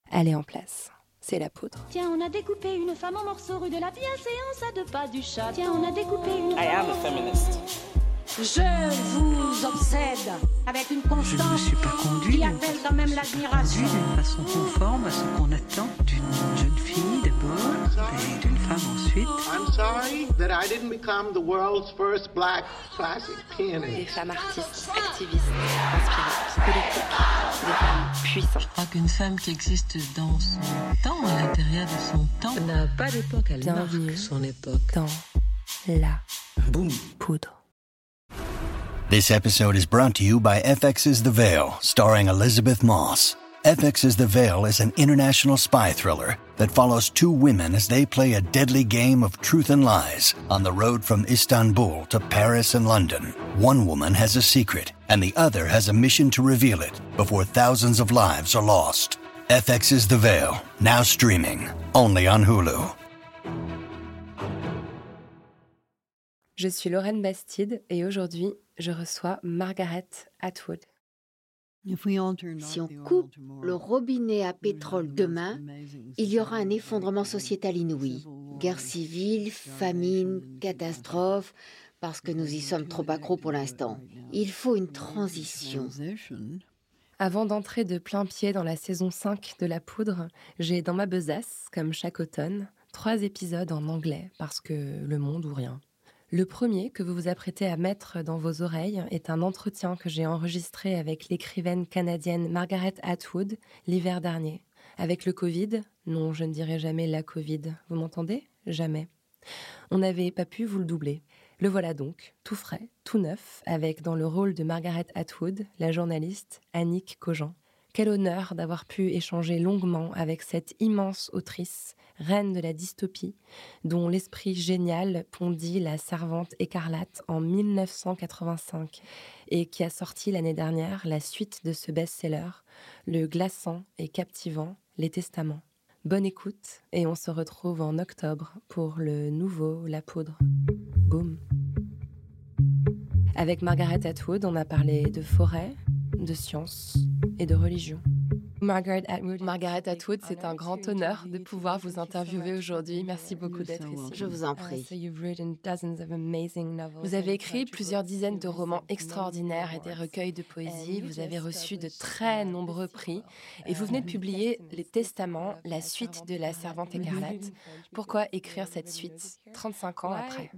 elle est en place. C'est la poudre. Tiens, on a découpé une femme en morceaux rue de la bienséance à 2 pas du chat. Tiens, on a découpé une femme... I am a feminist. Je vous obsède avec une constance je ne me suis pas conduit qui appelle quand même l'admiration. D'une façon conforme à ce qu'on attend d'une jeune fille d'abord et d'une femme ensuite. I'm sorry that I didn't become the world's first black classic pianist. Des femmes artistes, activistes, inspirantes, politiques, des femmes puissantes. Je crois qu'une femme qui existe dans son temps, à l'intérieur de son temps, n'a pas d'époque, elle marque son époque. Dans la Boum. poudre. This episode is brought to you by FX's The Veil, starring Elizabeth Moss. FX's The Veil is an international spy thriller that follows 2 women as they play a deadly game of truth and lies on the road from Istanbul to Paris and London. One woman has a secret, and the other has a mission to reveal it before thousands of lives are lost. FX's The Veil, now streaming, only on Hulu. Je suis Lorraine Bastide et aujourd'hui, je reçois Margaret Atwood. Si on coupe le robinet à pétrole demain, il y aura un effondrement sociétal inouï. Guerre civile, famine, catastrophe, parce que nous y sommes trop accros pour l'instant. Il faut une transition. Avant d'entrer de plein pied dans la saison 5 de La Poudre, j'ai dans ma besace, comme chaque automne, 3 épisodes en anglais, parce que le monde ou rien. Le premier que vous vous apprêtez à mettre dans vos oreilles est un entretien que j'ai enregistré avec l'écrivaine canadienne Margaret Atwood l'hiver dernier. Avec le Covid, non, je ne dirai jamais la Covid, vous m'entendez ? Jamais. On n'avait pas pu vous le doubler. Le voilà donc, tout frais, tout neuf, avec dans le rôle de Margaret Atwood, la journaliste Annick Cogent. Quel honneur d'avoir pu échanger longuement avec cette immense autrice, reine de la dystopie, dont l'esprit génial pondit La Servante écarlate en 1985 et qui a sorti l'année dernière la suite de ce best-seller, le glaçant et captivant Les Testaments. Bonne écoute et on se retrouve en octobre pour le nouveau La Poudre. Boum. Avec Margaret Atwood, on a parlé de forêt, de science et de religion. Margaret Atwood, c'est un grand honneur de pouvoir vous interviewer aujourd'hui. Merci beaucoup d'être ici. Je vous en prie. Vous avez écrit plusieurs dizaines de romans extraordinaires et des recueils de poésie. Vous avez reçu de très nombreux prix. Et vous venez de publier Les Testaments, la suite de La Servante écarlate. Pourquoi écrire cette suite 35 ans après?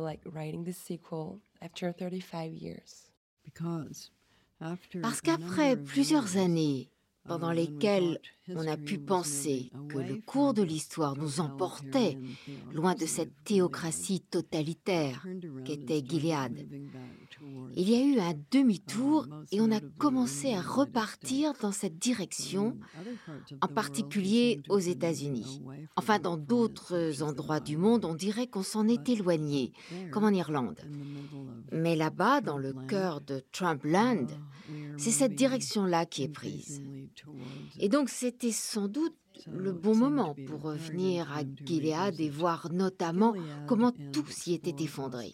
Parce qu'après plusieurs années pendant lesquelles on a pu penser que le cours de l'histoire nous emportait loin de cette théocratie totalitaire qu'était Gilead, il y a eu un demi-tour et on a commencé à repartir dans cette direction, en particulier aux États-Unis. Enfin, dans d'autres endroits du monde, on dirait qu'on s'en est éloigné, comme en Irlande. Mais là-bas, dans le cœur de Trumpland, c'est cette direction-là qui est prise. Et donc, c'était sans doute le bon moment pour revenir à Gilead et voir notamment comment tout s'y était effondré.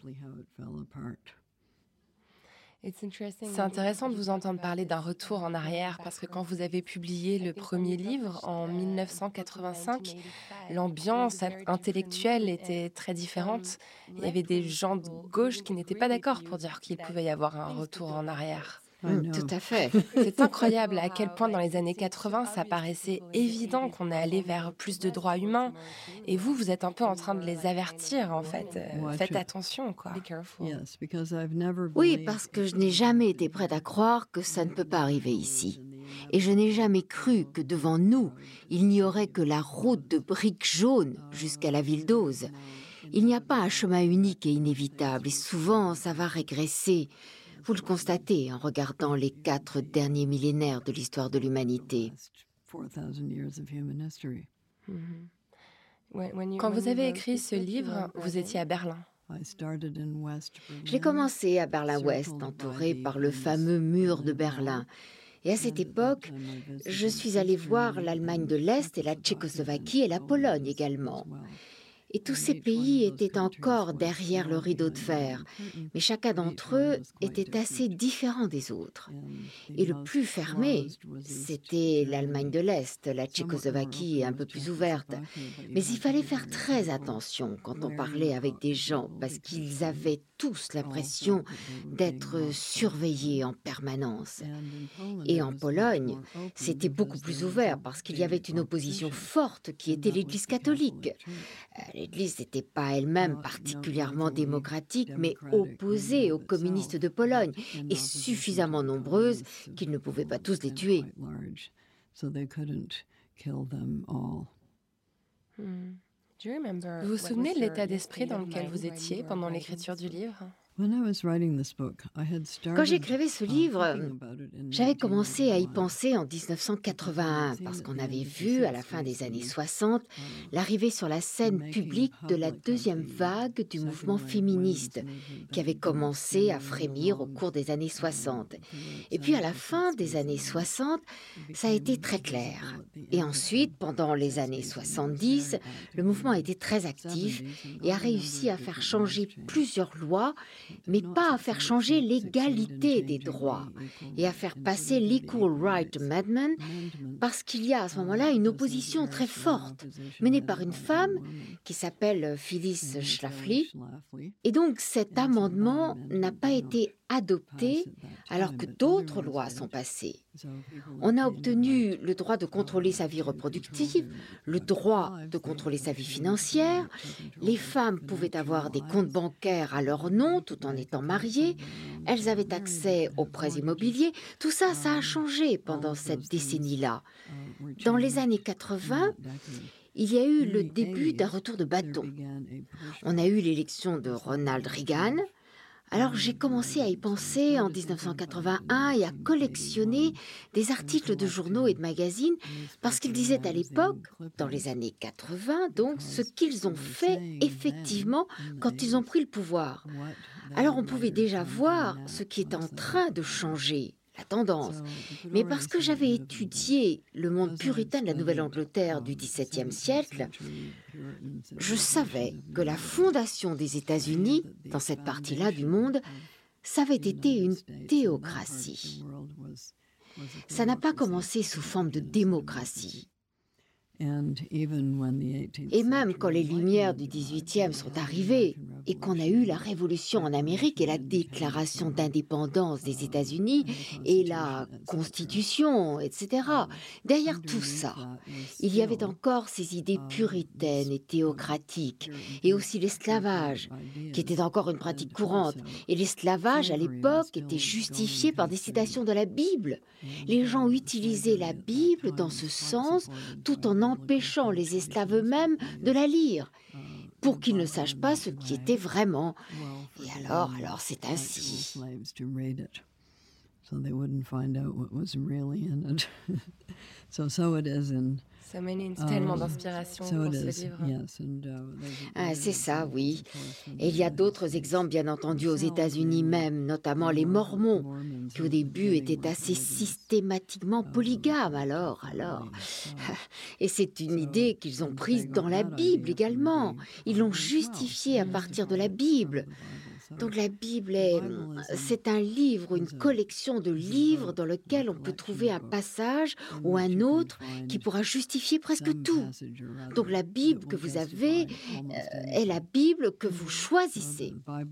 C'est intéressant de vous entendre parler d'un retour en arrière parce que quand vous avez publié le premier livre en 1985, l'ambiance intellectuelle était très différente. Il y avait des gens de gauche qui n'étaient pas d'accord pour dire qu'il pouvait y avoir un retour en arrière. Tout à fait. C'est incroyable à quel point dans les années 80, ça paraissait évident qu'on allait vers plus de droits humains. Et vous, vous êtes un peu en train de les avertir, en fait. Faites attention, quoi. Oui, parce que je n'ai jamais été prête à croire que ça ne peut pas arriver ici. Et je n'ai jamais cru que devant nous, il n'y aurait que la route de briques jaunes jusqu'à la ville d'Oz. Il n'y a pas un chemin unique et inévitable, et souvent ça va régresser. Vous le constatez en regardant les 4 derniers millénaires de l'histoire de l'humanité. Quand vous avez écrit ce livre, vous étiez à Berlin. J'ai commencé à Berlin-Ouest, entouré par le fameux mur de Berlin. Et à cette époque, je suis allée voir l'Allemagne de l'Est et la Tchécoslovaquie et la Pologne également. Et tous ces pays étaient encore derrière le rideau de fer, mais chacun d'entre eux était assez différent des autres. Et le plus fermé, c'était l'Allemagne de l'Est, la Tchécoslovaquie un peu plus ouverte. Mais il fallait faire très attention quand on parlait avec des gens, parce qu'ils avaient tous l'impression d'être surveillés en permanence. Et en Pologne, c'était beaucoup plus ouvert, parce qu'il y avait une opposition forte qui était l'Église catholique. L'Église n'était pas elle-même particulièrement démocratique, mais opposée aux communistes de Pologne, et suffisamment nombreuse qu'ils ne pouvaient pas tous les tuer. Vous vous souvenez de l'état d'esprit dans lequel vous étiez pendant l'écriture du livre ? Quand j'écrivais ce livre, j'avais commencé à y penser en 1981 parce qu'on avait vu, à la fin des années 60, l'arrivée sur la scène publique de la deuxième vague du mouvement féministe qui avait commencé à frémir au cours des années 60. Et puis à la fin des années 60, ça a été très clair. Et ensuite, pendant les années 70, le mouvement a été très actif et a réussi à faire changer plusieurs lois, mais pas à faire changer l'égalité des droits et à faire passer l'Equal Right Amendment parce qu'il y a à ce moment-là une opposition très forte menée par une femme qui s'appelle Phyllis Schlafly. Et donc cet amendement n'a pas été adopté alors que d'autres lois sont passées. On a obtenu le droit de contrôler sa vie reproductive, le droit de contrôler sa vie financière. Les femmes pouvaient avoir des comptes bancaires à leur nom tout en étant mariées. Elles avaient accès aux prêts immobiliers. Tout ça, ça a changé pendant cette décennie-là. Dans les années 80, il y a eu le début d'un retour de bâton. On a eu l'élection de Ronald Reagan. Alors j'ai commencé à y penser en 1981 et à collectionner des articles de journaux et de magazines parce qu'ils disaient à l'époque, dans les années 80, donc, ce qu'ils ont fait effectivement quand ils ont pris le pouvoir. Alors on pouvait déjà voir ce qui est en train de changer, la tendance. Mais parce que j'avais étudié le monde puritain de la Nouvelle-Angleterre du XVIIe siècle, je savais que la fondation des États-Unis, dans cette partie-là du monde, ça avait été une théocratie. Ça n'a pas commencé sous forme de démocratie. Et même quand les Lumières du XVIIIe sont arrivées et qu'on a eu la Révolution en Amérique et la déclaration d'indépendance des États-Unis et la Constitution, etc., derrière tout ça, il y avait encore ces idées puritaines et théocratiques et aussi l'esclavage, qui était encore une pratique courante. Et l'esclavage, à l'époque, était justifié par des citations de la Bible. Les gens utilisaient la Bible dans ce sens tout en empêchant les esclaves eux-mêmes de la lire, pour qu'ils ne sachent pas ce qui était vraiment. Et alors c'est ainsi. Ça mène tellement d'inspiration pour ce livre. C'est ça, oui. Et il y a d'autres exemples, bien entendu, aux États-Unis même, notamment les Mormons, qui au début étaient assez systématiquement polygames. Alors. Et c'est une idée qu'ils ont prise dans la Bible également. Ils l'ont justifiée à partir de la Bible. Donc la Bible c'est un livre, une collection de livres dans lequel on peut trouver un passage ou un autre qui pourra justifier presque tout. Donc la Bible que vous avez est la Bible que vous choisissez.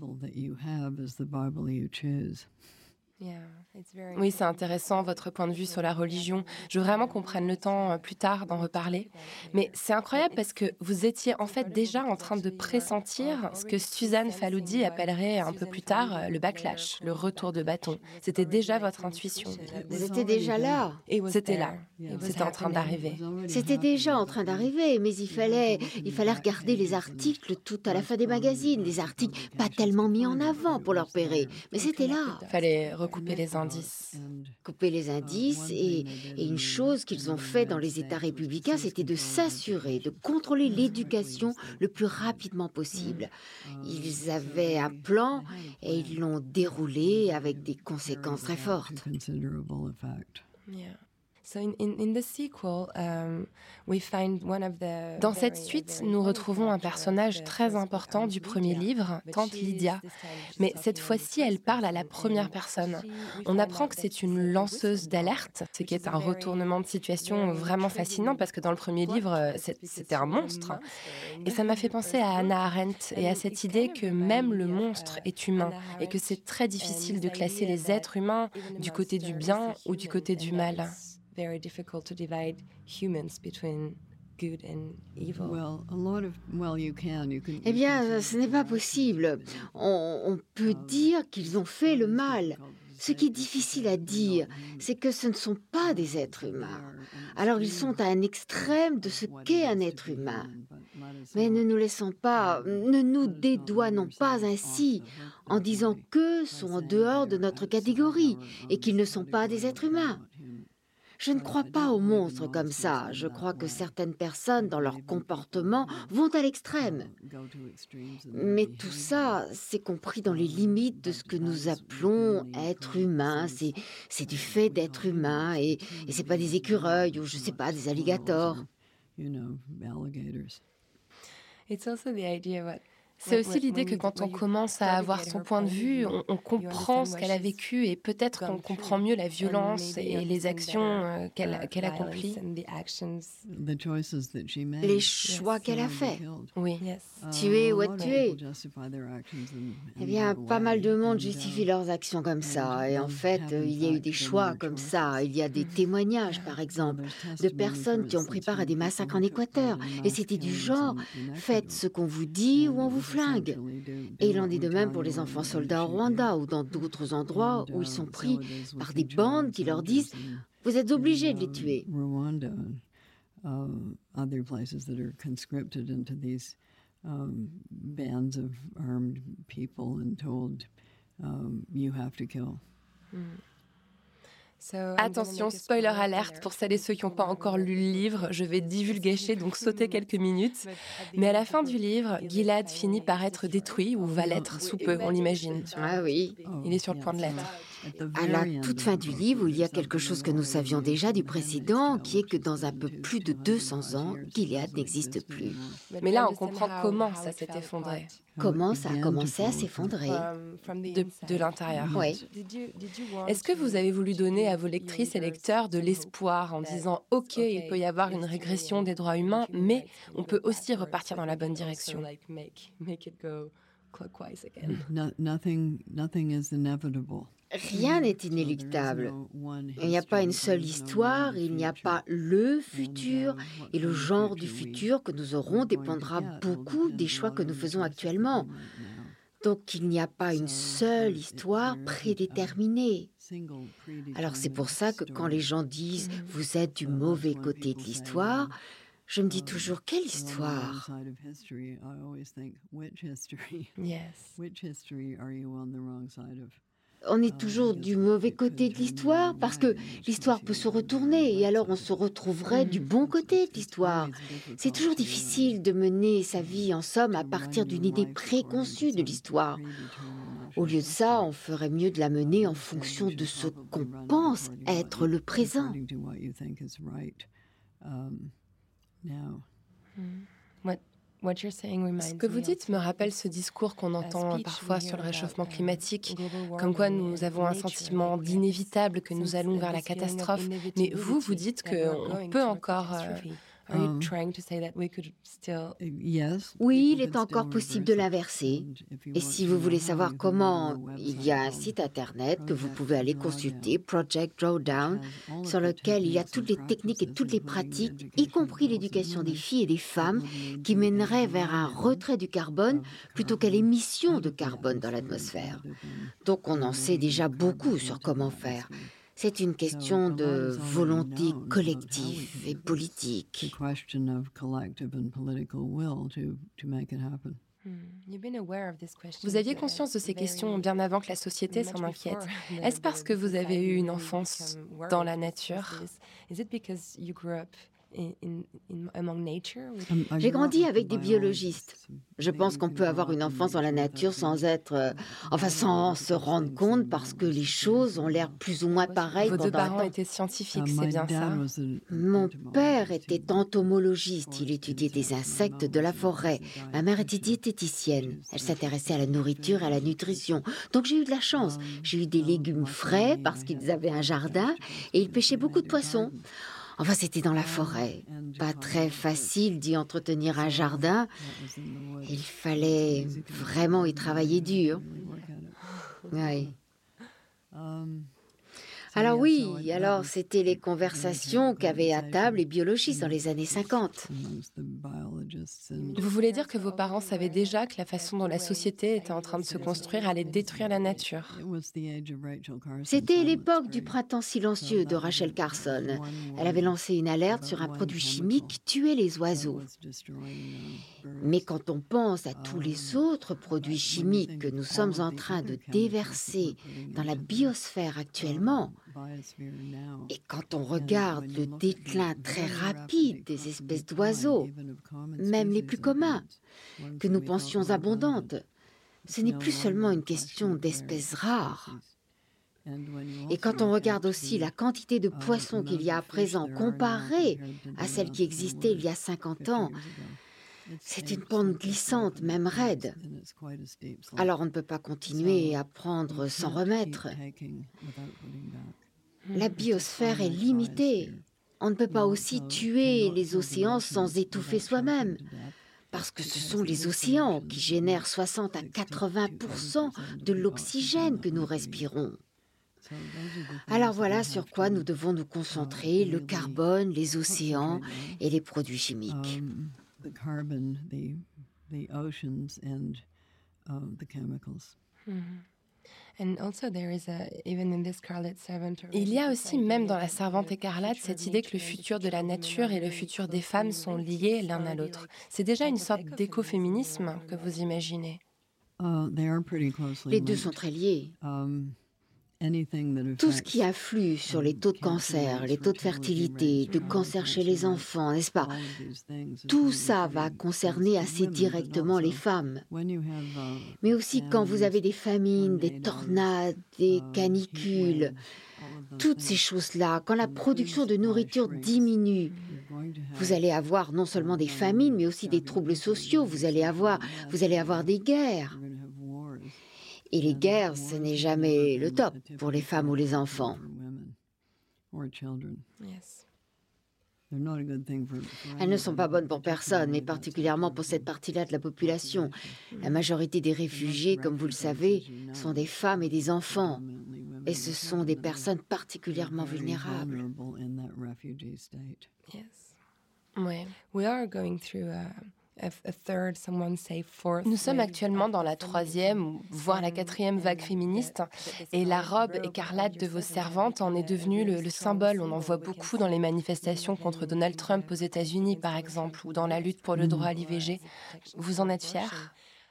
Oui, c'est intéressant votre point de vue sur la religion. Je veux vraiment qu'on prenne le temps plus tard d'en reparler. Mais c'est incroyable parce que vous étiez en fait déjà en train de pressentir ce que Suzanne Faludi appellerait un peu plus tard le backlash, le retour de bâton. C'était déjà votre intuition. Vous étiez déjà là. C'était là. C'était en train d'arriver. C'était déjà en train d'arriver, mais il fallait regarder les articles tout à la fin des magazines, les articles pas tellement mis en avant pour leur pérer, mais c'était là. Il fallait recouper les indices. Couper les indices et une chose qu'ils ont fait dans les États républicains, c'était de s'assurer de contrôler l'éducation le plus rapidement possible. Ils avaient un plan et ils l'ont déroulé avec des conséquences très fortes. Dans cette suite, nous retrouvons un personnage très important du premier livre, Tante Lydia. Mais cette fois-ci, elle parle à la première personne. On apprend que c'est une lanceuse d'alerte, ce qui est un retournement de situation vraiment fascinant parce que dans le premier livre, c'était un monstre. Et ça m'a fait penser à Hannah Arendt et à cette idée que même le monstre est humain et que c'est très difficile de classer les êtres humains du côté du bien ou du côté du mal. Eh bien, ce n'est pas possible. On peut dire qu'ils ont fait le mal. Ce qui est difficile à dire, c'est que ce ne sont pas des êtres humains. Alors ils sont à un extrême de ce qu'est un être humain. Mais ne nous dédouanons pas ainsi en disant qu'eux sont en dehors de notre catégorie et qu'ils ne sont pas des êtres humains. Je ne crois pas aux monstres comme ça. Je crois que certaines personnes, dans leur comportement, vont à l'extrême. Mais tout ça, c'est compris dans les limites de ce que nous appelons être humain. C'est du fait d'être humain et c'est pas des écureuils ou je sais pas, des alligators. C'est aussi l'idée que quand on commence à avoir son point de vue, on comprend ce qu'elle a vécu et peut-être qu'on comprend mieux la violence et les actions qu'elle accomplit. Les choix qu'elle a faits. Oui. Tuer ou être tué. Eh bien, pas mal de monde justifie leurs actions comme ça. Et en fait, il y a eu des choix comme ça. Il y a des témoignages, par exemple, de personnes qui ont pris part à des massacres en Équateur. Et c'était du genre, faites ce qu'on vous dit ou on vous flingue. Et il en est de même pour les enfants soldats au Rwanda ou dans d'autres endroits où ils sont pris par des bandes qui leur disent « Vous êtes obligés de les tuer ». Bands of armed people and told, you have to kill. Attention, spoiler alerte pour celles et ceux qui n'ont pas encore lu le livre, je vais divulguer, donc sauter quelques minutes. Mais à la fin du livre, Gilad finit par être détruit, ou va l'être sous peu, on l'imagine. Ah oui. Il est sur le point de l'être. À la toute fin du livre, il y a quelque chose que nous savions déjà du précédent, qui est que dans un peu plus de 200 ans, Gilead n'existe plus. Mais là, on comprend comment ça s'est effondré. Comment ça a commencé à s'effondrer. De l'intérieur. Oui. Est-ce que vous avez voulu donner à vos lectrices et lecteurs de l'espoir en disant « Ok, il peut y avoir une régression des droits humains, mais on peut aussi repartir dans la bonne direction ». Nothing is inevitable. Rien n'est inéluctable. Il n'y a pas une seule histoire, il n'y a pas le futur, et le genre du futur que nous aurons dépendra beaucoup des choix que nous faisons actuellement. Donc il n'y a pas une seule histoire prédéterminée. Alors c'est pour ça que quand les gens disent « vous êtes du mauvais côté de l'histoire », je me dis toujours, quelle histoire? On est toujours du mauvais côté de l'histoire parce que l'histoire peut se retourner et alors on se retrouverait du bon côté de l'histoire. C'est toujours difficile de mener sa vie, en somme, à partir d'une idée préconçue de l'histoire. Au lieu de ça, on ferait mieux de la mener en fonction de ce qu'on pense être le présent. Ce que vous dites me rappelle ce discours qu'on entend parfois sur le réchauffement climatique, comme quoi nous avons un sentiment d'inévitable que nous allons vers la catastrophe. Mais vous dites qu'on peut encore... Oui, il est encore possible de l'inverser. Et si vous voulez savoir comment, il y a un site internet que vous pouvez aller consulter, Project Drawdown, sur lequel il y a toutes les techniques et toutes les pratiques, y compris l'éducation des filles et des femmes, qui mèneraient vers un retrait du carbone plutôt qu'à l'émission de carbone dans l'atmosphère. Donc on en sait déjà beaucoup sur comment faire. C'est une question de volonté collective et politique. Vous aviez conscience de ces questions bien avant que la société s'en inquiète. Est-ce parce que vous avez eu une enfance dans la nature? J'ai grandi avec des biologistes. Je pense qu'on peut avoir une enfance dans la nature sans sans se rendre compte parce que les choses ont l'air plus ou moins pareilles. Vos deux parents étaient scientifiques, c'est bien ça? Mon père était entomologiste. Il étudiait des insectes de la forêt. Ma mère était diététicienne. Elle s'intéressait à la nourriture et à la nutrition. Donc j'ai eu de la chance. J'ai eu des légumes frais parce qu'ils avaient un jardin et ils pêchaient beaucoup de poissons. Enfin, c'était dans la forêt. Pas très facile d'y entretenir un jardin. Il fallait vraiment y travailler dur. Oui. Alors c'était les conversations qu'avaient à table les biologistes dans les années 50. Vous voulez dire que vos parents savaient déjà que la façon dont la société était en train de se construire allait détruire la nature? C'était l'époque du printemps silencieux de Rachel Carson. Elle avait lancé une alerte sur un produit chimique qui tuait les oiseaux. Mais quand on pense à tous les autres produits chimiques que nous sommes en train de déverser dans la biosphère actuellement, et quand on regarde le déclin très rapide des espèces d'oiseaux, même les plus communs, que nous pensions abondantes, ce n'est plus seulement une question d'espèces rares. Et quand on regarde aussi la quantité de poissons qu'il y a à présent comparée à celle qui existait il y a 50 ans, c'est une pente glissante, même raide. Alors on ne peut pas continuer à prendre sans remettre. La biosphère est limitée. On ne peut pas aussi tuer les océans sans étouffer soi-même. Parce que ce sont les océans qui génèrent 60 à 80% de l'oxygène que nous respirons. Alors voilà sur quoi nous devons nous concentrer, le carbone, les océans et les produits chimiques. Il y a aussi, même dans La Servante écarlate, cette idée que le futur de la nature et le futur des femmes sont liés l'un à l'autre. C'est déjà une sorte d'écoféminisme que vous imaginez. Les deux sont très liés. Tout ce qui influe sur les taux de cancer, les taux de fertilité, de cancer chez les enfants, n'est-ce pas? Tout ça va concerner assez directement les femmes. Mais aussi quand vous avez des famines, des tornades, des canicules, toutes ces choses-là, quand la production de nourriture diminue, vous allez avoir non seulement des famines, mais aussi des troubles sociaux, vous allez avoir des guerres. Et les guerres, ce n'est jamais le top pour les femmes ou les enfants. Elles ne sont pas bonnes pour personne, mais particulièrement pour cette partie-là de la population. La majorité des réfugiés, comme vous le savez, sont des femmes et des enfants. Et ce sont des personnes particulièrement vulnérables. Nous sommes actuellement dans la 3e, voire la 4e vague féministe, et la robe écarlate de vos servantes en est devenue le symbole. On en voit beaucoup dans les manifestations contre Donald Trump aux États-Unis, par exemple, ou dans la lutte pour le droit à l'IVG. Vous en êtes fière?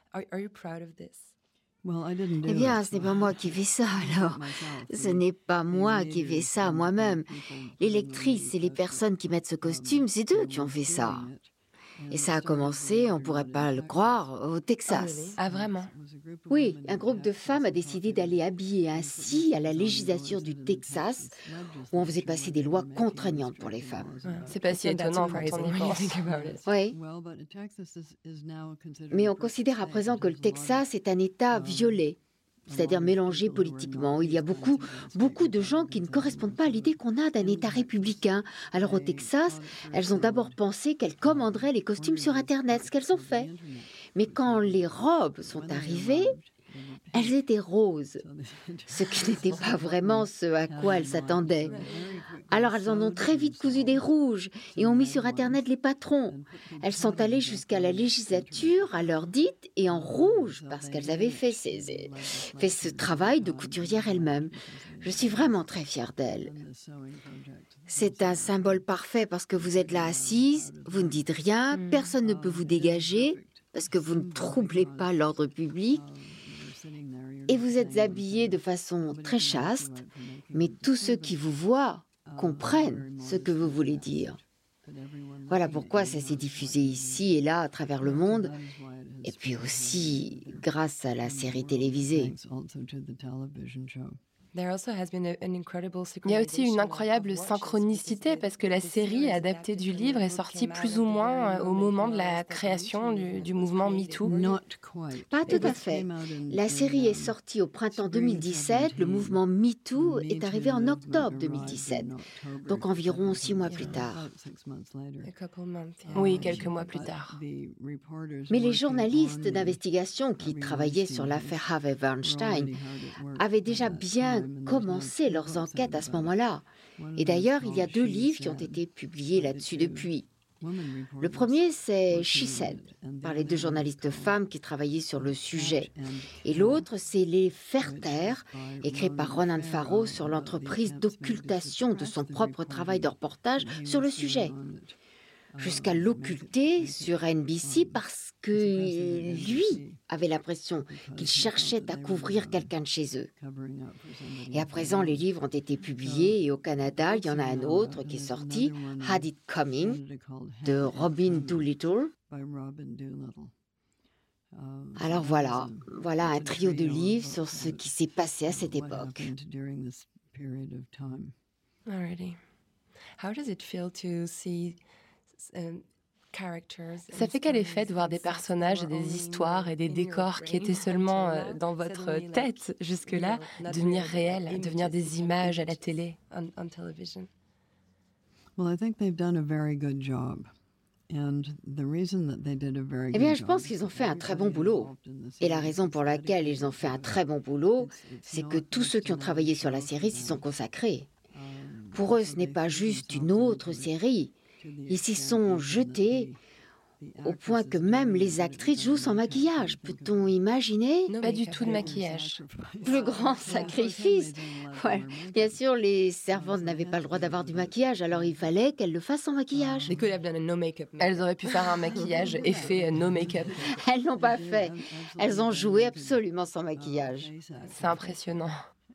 Eh bien, ce n'est pas moi qui fais ça, alors. Ce n'est pas moi qui fais ça moi-même. Les lectrices et les personnes qui mettent ce costume, c'est eux qui ont fait ça. Et ça a commencé, on ne pourrait pas le croire, au Texas. Ah, vraiment? Oui, un groupe de femmes a décidé d'aller habiller ainsi à la législature du Texas, où on faisait passer des lois contraignantes pour les femmes. C'est pas si étonnant quand on y pense. Oui. Mais on considère à présent que le Texas est un État violet, c'est-à-dire mélangé politiquement. Il y a beaucoup de gens qui ne correspondent pas à l'idée qu'on a d'un État républicain. Alors au Texas, elles ont d'abord pensé qu'elles commanderaient les costumes sur Internet, ce qu'elles ont fait. Mais quand les robes sont arrivées, elles étaient roses, ce qui n'était pas vraiment ce à quoi elles s'attendaient. Alors elles en ont très vite cousu des rouges et ont mis sur Internet les patrons. Elles sont allées jusqu'à la législature à l'heure dite et en rouge parce qu'elles avaient fait ce travail de couturière elles-mêmes. Je suis vraiment très fière d'elles. C'est un symbole parfait parce que vous êtes là assise, vous ne dites rien, personne ne peut vous dégager parce que vous ne troublez pas l'ordre public. Et vous êtes habillés de façon très chaste, mais tous ceux qui vous voient comprennent ce que vous voulez dire. Voilà pourquoi ça s'est diffusé ici et là à travers le monde, et puis aussi grâce à la série télévisée. Il y a aussi une incroyable synchronicité parce que la série adaptée du livre est sortie plus ou moins au moment de la création du mouvement MeToo. Pas tout à fait. La série est sortie au printemps 2017, le mouvement MeToo est arrivé en octobre 2017, donc environ 6 mois plus tard. Oui, quelques mois plus tard. Mais les journalistes d'investigation qui travaillaient sur l'affaire Harvey Weinstein avaient déjà bien commencé leurs enquêtes à ce moment-là. Et d'ailleurs, il y a 2 livres qui ont été publiés là-dessus depuis. Le premier, c'est She Said, par les 2 journalistes femmes qui travaillaient sur le sujet. Et l'autre, c'est Les Faire taire, écrit par Ronan Farrow sur l'entreprise d'occultation de son propre travail de reportage sur le sujet. Jusqu'à l'occulter sur NBC parce que lui avait l'impression qu'il cherchait à couvrir quelqu'un de chez eux. Et à présent, les livres ont été publiés et au Canada, il y en a un autre qui est sorti, Had It Coming, de Robin Doolittle. Alors voilà un trio de livres sur ce qui s'est passé à cette époque. Alrighty. How does it feel to see ça fait quel effet de voir des personnages et des histoires et des décors qui étaient seulement dans votre tête jusque-là devenir réels, devenir des images à la télé, on television? Well, I think they've done a very good job. And the reason that they did a very Eh bien, good je pense job qu'ils ont fait un très bon boulot. Et la raison pour laquelle ils ont fait un très bon boulot, c'est que tous ceux qui ont travaillé sur la série s'y sont consacrés. Pour eux, ce n'est pas juste une autre série. Ils s'y sont jetés au point que même les actrices jouent sans maquillage. Peut-on imaginer? Pas du tout de maquillage. Plus grand sacrifice. Ouais. Bien sûr, les servantes n'avaient pas le droit d'avoir du maquillage, alors il fallait qu'elles le fassent sans maquillage. Elles auraient pu faire un maquillage effet no make-up. Elles l'ont pas fait. Elles ont joué absolument sans maquillage. C'est impressionnant.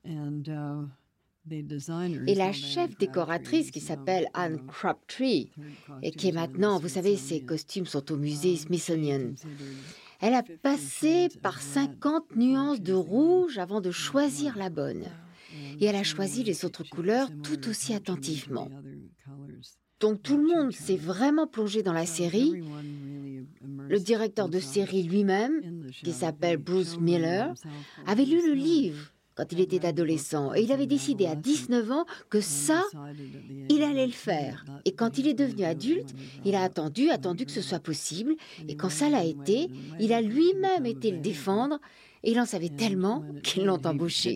Et la chef décoratrice qui s'appelle Anne Crabtree, et qui est maintenant, vous savez, ses costumes sont au musée Smithsonian. Elle a passé par 50 nuances de rouge avant de choisir la bonne. Et elle a choisi les autres couleurs tout aussi attentivement. Donc tout le monde s'est vraiment plongé dans la série. Le directeur de série lui-même, qui s'appelle Bruce Miller, avait lu le livre quand il était adolescent, et il avait décidé à 19 ans que ça, il allait le faire. Et quand il est devenu adulte, il a attendu que ce soit possible, et quand ça l'a été, il a lui-même été le défendre, et il en savait tellement qu'ils l'ont embauché.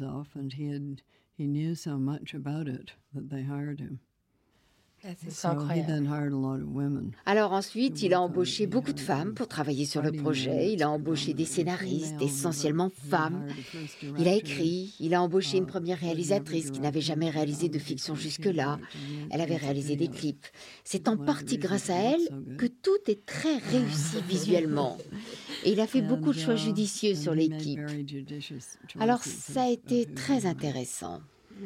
C'est incroyable. Alors ensuite, il a embauché beaucoup de femmes pour travailler sur le projet. Il a embauché des scénaristes, essentiellement femmes. Il a écrit, il a embauché une première réalisatrice qui n'avait jamais réalisé de fiction jusque-là. Elle avait réalisé des clips. C'est en partie grâce à elle que tout est très réussi visuellement. Et il a fait beaucoup de choix judicieux sur l'équipe. Alors ça a été très intéressant.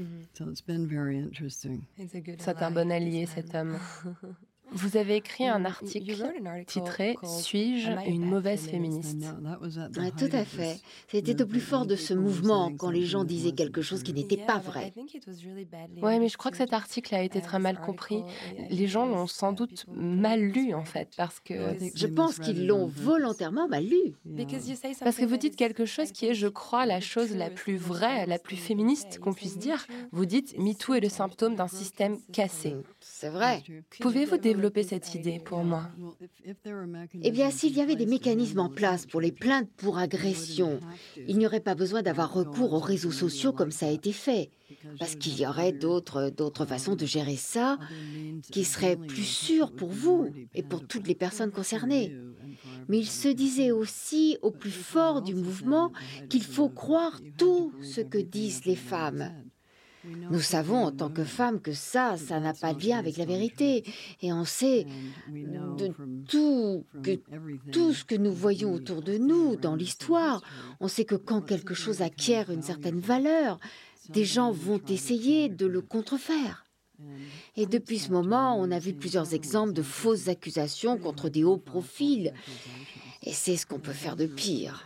C'est un bon allié, cet homme. Vous avez écrit un article titré « Suis-je une mauvaise féministe ?» Ouais, tout à fait. C'était au plus fort de ce mouvement quand les gens disaient quelque chose qui n'était pas vrai. Oui, mais je crois que cet article a été très mal compris. Les gens l'ont sans doute mal lu, en fait, parce que... Je pense qu'ils l'ont volontairement mal lu. Parce que vous dites quelque chose qui est, je crois, la chose la plus vraie, la plus féministe qu'on puisse dire. Vous dites « MeToo est le symptôme d'un système cassé ». C'est vrai. Pouvez-vous développer cette idée pour moi? Eh bien, s'il y avait des mécanismes en place pour les plaintes pour agression, il n'y aurait pas besoin d'avoir recours aux réseaux sociaux comme ça a été fait. Parce qu'il y aurait d'autres façons de gérer ça qui seraient plus sûres pour vous et pour toutes les personnes concernées. Mais il se disait aussi au plus fort du mouvement qu'il faut croire tout ce que disent les femmes. Nous savons en tant que femmes que ça n'a pas de lien avec la vérité. Et on sait de tout ce que nous voyons autour de nous dans l'histoire. On sait que quand quelque chose acquiert une certaine valeur, des gens vont essayer de le contrefaire. Et depuis ce moment, on a vu plusieurs exemples de fausses accusations contre des hauts profils. Et c'est ce qu'on peut faire de pire.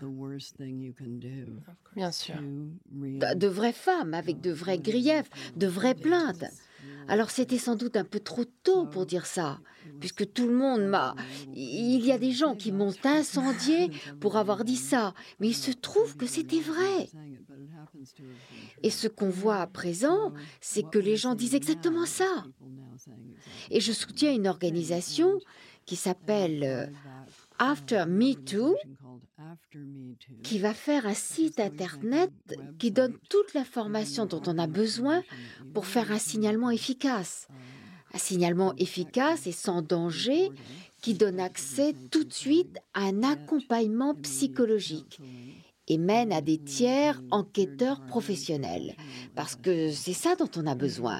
Bien sûr. De vraies femmes avec de vrais griefs, de vraies plaintes. Alors c'était sans doute un peu trop tôt pour dire ça, puisque tout le monde m'a... Il y a des gens qui m'ont incendié pour avoir dit ça, mais il se trouve que c'était vrai. Et ce qu'on voit à présent, c'est que les gens disent exactement ça. Et je soutiens une organisation qui s'appelle After Me Too, qui va faire un site internet qui donne toute l'information dont on a besoin pour faire un signalement efficace. Un signalement efficace et sans danger qui donne accès tout de suite à un accompagnement psychologique et mène à des tiers enquêteurs professionnels. Parce que c'est ça dont on a besoin.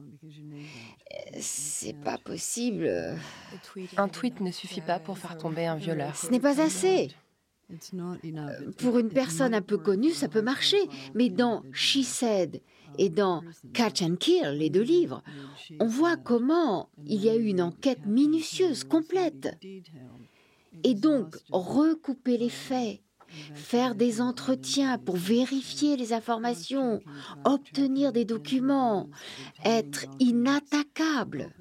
C'est pas possible. Un tweet ne suffit pas pour faire tomber un violeur. Ce n'est pas assez. Pour une personne un peu connue, ça peut marcher. Mais dans She Said et dans Catch and Kill, les deux livres, on voit comment il y a eu une enquête minutieuse, complète. Et donc, recouper les faits, faire des entretiens pour vérifier les informations, obtenir des documents, être inattaquable.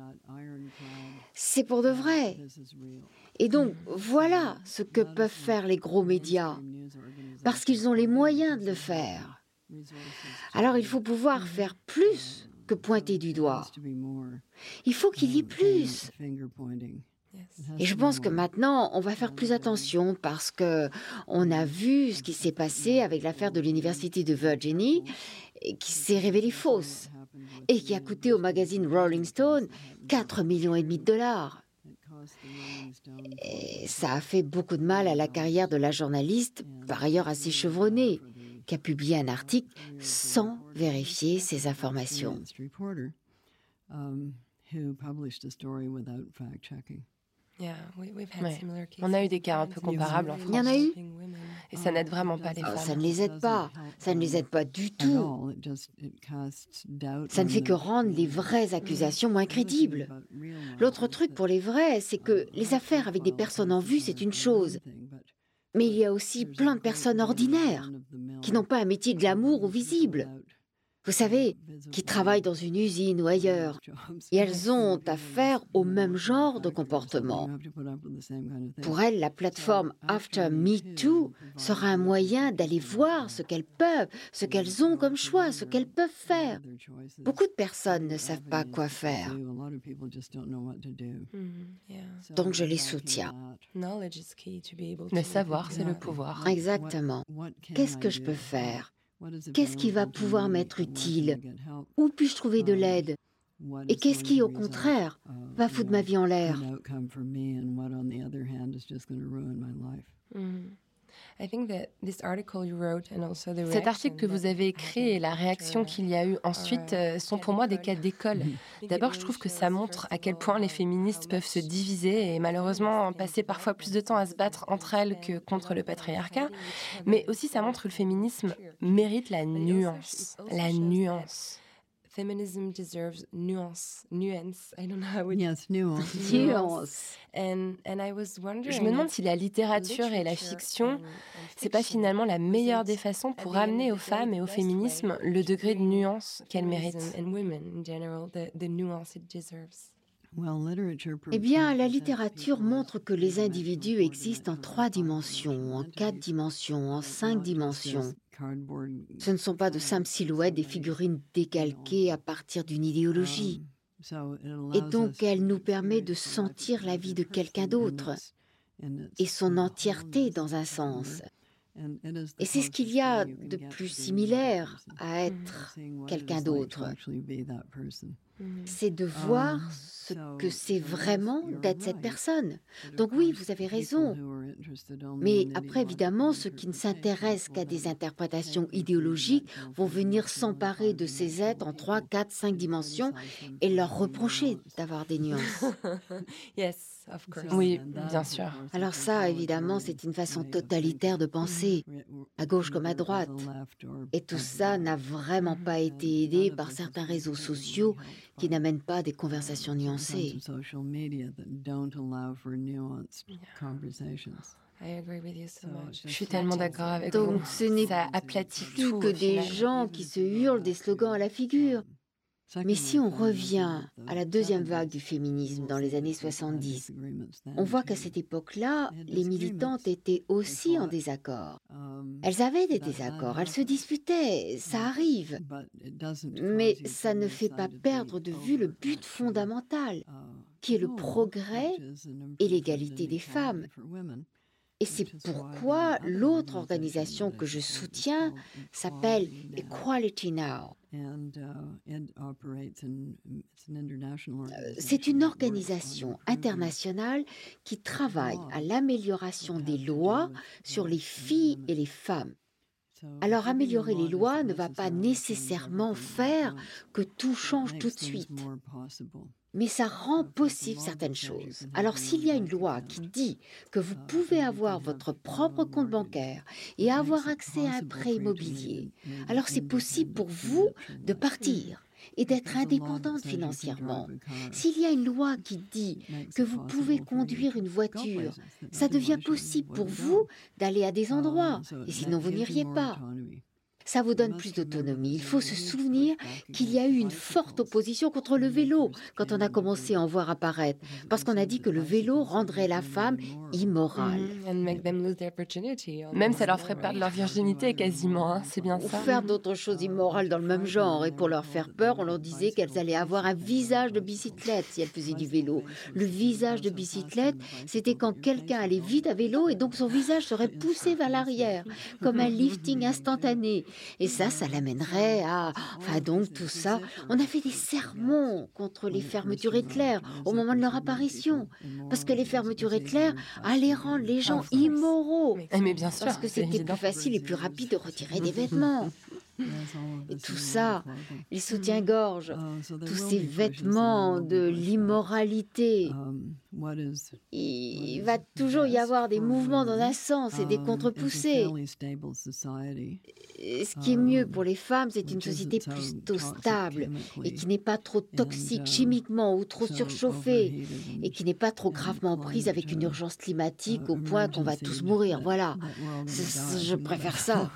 C'est pour de vrai. Et donc, voilà ce que peuvent faire les gros médias, parce qu'ils ont les moyens de le faire. Alors, il faut pouvoir faire plus que pointer du doigt. Il faut qu'il y ait plus. Et je pense que maintenant, on va faire plus attention parce que on a vu ce qui s'est passé avec l'affaire de l'Université de Virginie, qui s'est révélée fausse et qui a coûté au magazine Rolling Stone 4,5 millions de dollars. Et ça a fait beaucoup de mal à la carrière de la journaliste, par ailleurs assez chevronnée, qui a publié un article sans vérifier ses informations. Ouais. On a eu des cas un peu comparables en France. Il y en a eu. Et ça n'aide vraiment pas les femmes. Ça ne les aide pas. Ça ne les aide pas du tout. Ça ne fait que rendre les vraies accusations moins crédibles. L'autre truc pour les vrais, c'est que les affaires avec des personnes en vue, c'est une chose. Mais il y a aussi plein de personnes ordinaires qui n'ont pas un métier glamour ou visible. Vous savez, qui travaillent dans une usine ou ailleurs, et elles ont affaire au même genre de comportement. Pour elles, la plateforme After Me Too sera un moyen d'aller voir ce qu'elles peuvent, ce qu'elles ont comme choix, ce qu'elles peuvent faire. Beaucoup de personnes ne savent pas quoi faire. Donc je les soutiens. Le savoir, c'est le pouvoir. Exactement. Qu'est-ce que je peux faire ? Qu'est-ce qui va pouvoir m'être utile? Où puis-je trouver de l'aide? Et qu'est-ce qui, au contraire, va foutre ma vie en l'air? Cet article que vous avez écrit et la réaction qu'il y a eu ensuite sont pour moi des cas d'école. D'abord, je trouve que ça montre à quel point les féministes peuvent se diviser et malheureusement passer parfois plus de temps à se battre entre elles que contre le patriarcat. Mais aussi, ça montre que le féminisme mérite la nuance. La nuance. Feminism deserves nuance. Nuance. I don't know how it... Yes, nuance. Nuance. Je me demande si la littérature et la fiction, c'est pas finalement la meilleure des façons pour amener aux femmes et au féminisme le degré de nuance qu'elles méritent. Eh bien, la littérature montre que les individus existent en 3 dimensions, en 4 dimensions, en 5 dimensions. Ce ne sont pas de simples silhouettes, des figurines décalquées à partir d'une idéologie. Et donc, elle nous permet de sentir la vie de quelqu'un d'autre et son entièreté dans un sens. Et c'est ce qu'il y a de plus similaire à être quelqu'un d'autre. C'est de voir ce que c'est vraiment d'être cette personne. Donc oui, vous avez raison. Mais après, évidemment, ceux qui ne s'intéressent qu'à des interprétations idéologiques vont venir s'emparer de ces êtres en 3, 4, 5 dimensions et leur reprocher d'avoir des nuances. Oui, bien sûr. Alors ça, évidemment, c'est une façon totalitaire de penser, à gauche comme à droite. Et tout ça n'a vraiment pas été aidé par certains réseaux sociaux qui n'amènent pas des conversations nuancées. Je suis tellement d'accord avec vous. Donc ce n'est Ça aplatit plus tout, que au des final. gens qui se hurlent des slogans à la figure. Mais si on revient à la deuxième vague du féminisme dans les années 70, on voit qu'à cette époque-là, les militantes étaient aussi en désaccord. Elles avaient des désaccords, elles se disputaient, ça arrive. Mais ça ne fait pas perdre de vue le but fondamental, qui est le progrès et l'égalité des femmes. Et c'est pourquoi l'autre organisation que je soutiens s'appelle Equality Now. C'est une organisation internationale qui travaille à l'amélioration des lois sur les filles et les femmes. Alors améliorer les lois ne va pas nécessairement faire que tout change tout de suite. Mais ça rend possible certaines choses. Alors s'il y a une loi qui dit que vous pouvez avoir votre propre compte bancaire et avoir accès à un prêt immobilier, alors c'est possible pour vous de partir et d'être indépendante financièrement. S'il y a une loi qui dit que vous pouvez conduire une voiture, ça devient possible pour vous d'aller à des endroits, et sinon vous n'iriez pas. Ça vous donne plus d'autonomie. Il faut se souvenir qu'il y a eu une forte opposition contre le vélo quand on a commencé à en voir apparaître, parce qu'on a dit que le vélo rendrait la femme immorale. Même ça leur ferait perdre leur virginité quasiment, hein, c'est bien Ou ça. faire d'autres choses immorales dans le même genre, et pour leur faire peur, on leur disait qu'elles allaient avoir un visage de bicyclette si elles faisaient du vélo. Le visage de bicyclette, c'était quand quelqu'un allait vite à vélo et donc son visage serait poussé vers l'arrière, comme un lifting instantané. Et ça l'amènerait à... Enfin donc, tout ça, on a fait des sermons contre les fermetures éclairs au moment de leur apparition. Parce que les fermetures éclairs allaient rendre les gens immoraux. Mais bien sûr, Parce que c'est c'était évident. plus facile et plus rapide de retirer des vêtements. Et tout ça, les soutiens-gorge, tous ces vêtements de l'immoralité, il va toujours y avoir des mouvements dans un sens et des contre-poussées. Et ce qui est mieux pour les femmes, c'est une société plutôt stable et qui n'est pas trop toxique chimiquement ou trop surchauffée et qui n'est pas trop gravement en prise avec une urgence climatique au point qu'on va tous mourir. Voilà, je préfère ça.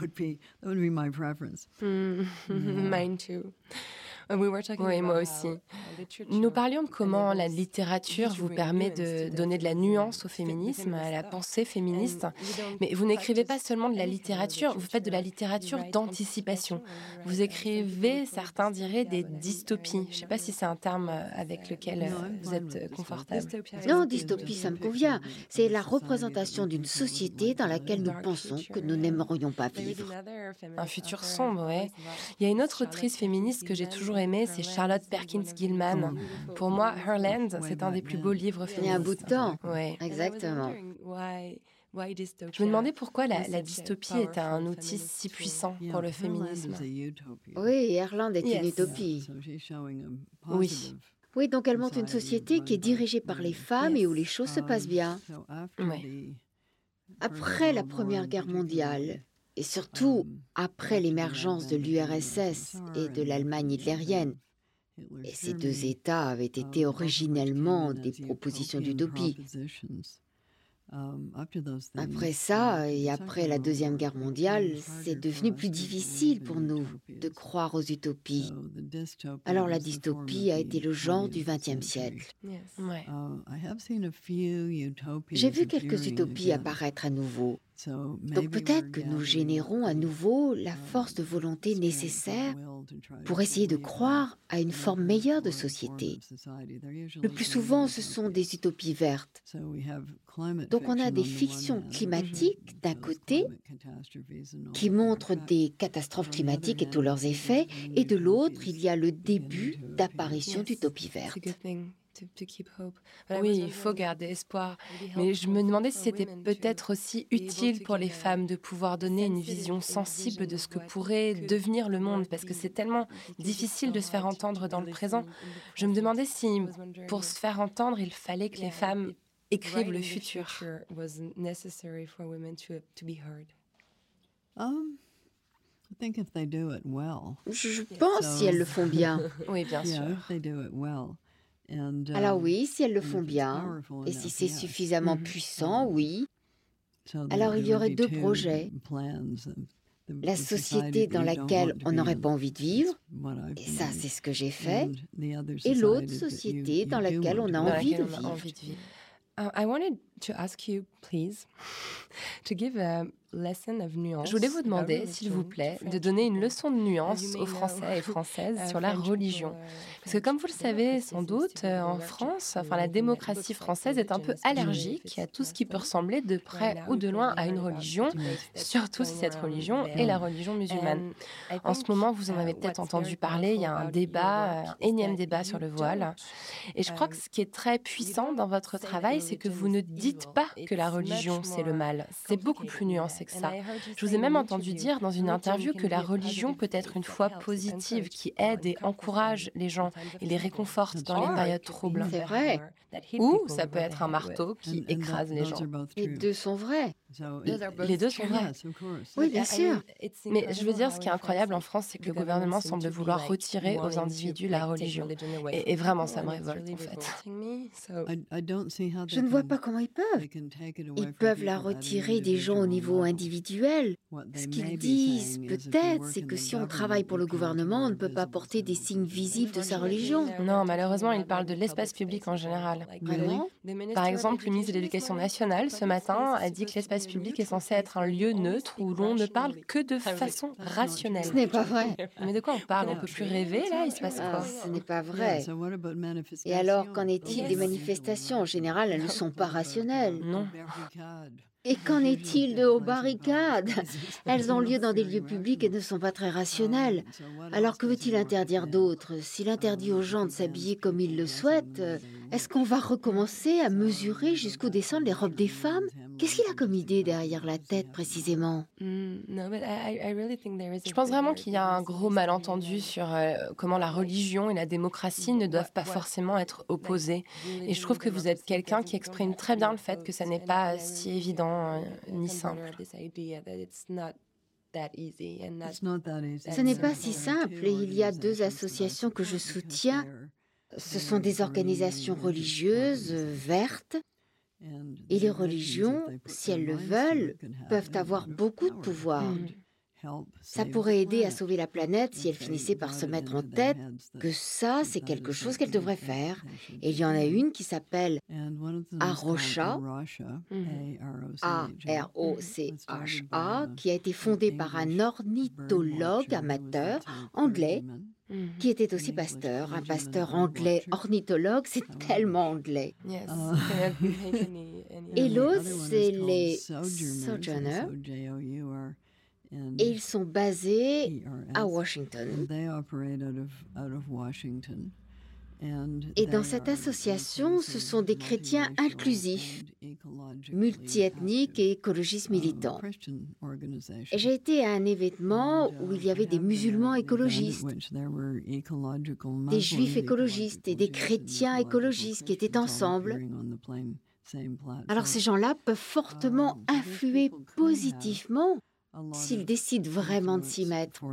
Mine too. Oui, moi aussi. Nous parlions de comment la littérature vous permet de donner de la nuance au féminisme, à la pensée féministe. Mais vous n'écrivez pas seulement de la littérature, vous faites de la littérature d'anticipation. Vous écrivez, certains diraient, des dystopies. Je ne sais pas si c'est un terme avec lequel vous êtes confortable. Non, dystopie, ça me convient. C'est la représentation d'une société dans laquelle nous pensons que nous n'aimerions pas vivre. Un futur sombre, oui. Il y a une autre autrice féministe que j'ai toujours aimée, c'est Charlotte Perkins Gilman. Pour moi, Herland, c'est un des plus beaux livres féministes. Il y a un bout de temps. Oui. Exactement. Je me demandais pourquoi la dystopie est un outil si puissant pour le féminisme. Oui, Herland est une utopie. Oui. Oui, donc elle montre une société qui est dirigée par les femmes et où les choses se passent bien. Oui. Après la Première Guerre mondiale, et surtout après l'émergence de l'URSS et de l'Allemagne hitlérienne, et ces deux États avaient été originellement des propositions d'utopie. Après ça, et après la Deuxième Guerre mondiale, c'est devenu plus difficile pour nous de croire aux utopies. Alors la dystopie a été le genre du XXe siècle. Ouais. J'ai vu quelques utopies apparaître à nouveau. Donc peut-être que nous générons à nouveau la force de volonté nécessaire pour essayer de croire à une forme meilleure de société. Le plus souvent, ce sont des utopies vertes. Donc on a des fictions climatiques d'un côté qui montrent des catastrophes climatiques et tous leurs effets, et de l'autre, il y a le début d'apparition d'utopies vertes. Oui, il faut garder espoir. Mais je me demandais si c'était peut-être aussi utile pour les femmes de pouvoir donner une vision sensible de ce que pourrait devenir le monde, parce que c'est tellement difficile de se faire entendre dans le présent. Je me demandais si, pour se faire entendre, il fallait que les femmes écrivent le futur. think if they do it well. Je pense si elles le font bien. Oui, bien sûr. Yeah, if they do it well. And, Alors oui, si elles le font if it's bien, powerful et enough, si c'est yes. suffisamment puissant, oui. So Alors il y there aurait would be deux two projets. plans of La société dans laquelle on n'aurait pas envie de vivre, et ça c'est ce que j'ai fait, et l'autre société dans laquelle on a Dans envie de laquelle on a vivre. envie de vivre. I wanted to ask you, please, to give a lesson of nuance. Je voulais vous demander, s'il vous plaît, de donner une leçon de nuance aux Français et Françaises sur la religion. Parce que comme vous le savez sans doute, en France, la démocratie française est un peu allergique à tout ce qui peut ressembler de près ou de loin à une religion, surtout si cette religion est la religion musulmane. En ce moment, vous en avez peut-être entendu parler, il y a un débat, un énième débat sur le voile. Et je crois que ce qui est très puissant dans votre travail, c'est que vous ne dites pas que la religion, c'est le mal. C'est beaucoup plus nuancé que ça. Je vous ai même entendu dire dans une interview que la religion peut être une foi positive qui aide et encourage les gens et les réconforte dans les périodes troubles. C'est vrai. Ou ça peut être un marteau qui écrase les gens. Les deux sont vrais. Les deux sont vrais. Oui, bien sûr. Mais je veux dire, ce qui est incroyable en France, c'est que le gouvernement semble vouloir retirer aux individus la religion. Et vraiment, ça me révolte, en fait. Je ne vois pas comment ils peuvent. Ils peuvent la retirer des gens au niveau individuel. Ce qu'ils disent, peut-être, c'est que si on travaille pour le gouvernement, on ne peut pas porter des signes visibles de sa religion. Non, malheureusement, ils parlent de l'espace public en général. Vraiment ? Par exemple, le ministre de l'Éducation nationale, ce matin, a dit que l'espace public est censé être un lieu neutre où l'on ne parle que de façon rationnelle. Ce n'est pas vrai. Mais de quoi on parle? On peut plus rêver, là? Il se passe quoi? Ce n'est pas vrai. Et alors, qu'en est-il des manifestations? En général, elles ne sont pas rationnelles. Non. Et qu'en est-il de aux barricades? Elles ont lieu dans des lieux publics et ne sont pas très rationnelles. Alors que veut-il interdire d'autre? S'il interdit aux gens de s'habiller comme ils le souhaitent, est-ce qu'on va recommencer à mesurer jusqu'où descendent les robes des femmes? Qu'est-ce qu'il a comme idée derrière la tête précisément? Je pense vraiment qu'il y a un gros malentendu sur comment la religion et la démocratie ne doivent pas forcément être opposées. Et je trouve que vous êtes quelqu'un qui exprime très bien le fait que ça n'est pas si évident ni simple. Ce n'est pas si simple et il y a deux associations que je soutiens. Ce sont des organisations religieuses vertes et les religions, si elles le veulent, peuvent avoir beaucoup de pouvoir. Ça pourrait aider à sauver la planète si elles finissaient par se mettre en tête que ça, c'est quelque chose qu'elles devraient faire. Et il y en a une qui s'appelle Arosha, A-R-O-C-H-A, qui a été fondée par un ornithologue amateur anglais qui était aussi pasteur. Un pasteur anglais ornithologue, c'est tellement anglais. Et l'autre, c'est les Sojourners. Et ils sont basés à Washington. Et dans cette association, ce sont des chrétiens inclusifs, multiethniques et écologistes militants. Et j'ai été à un événement où il y avait des musulmans écologistes, des juifs écologistes et des chrétiens écologistes qui étaient ensemble. Alors ces gens-là peuvent fortement influer positivement s'ils décident vraiment de s'y mettre.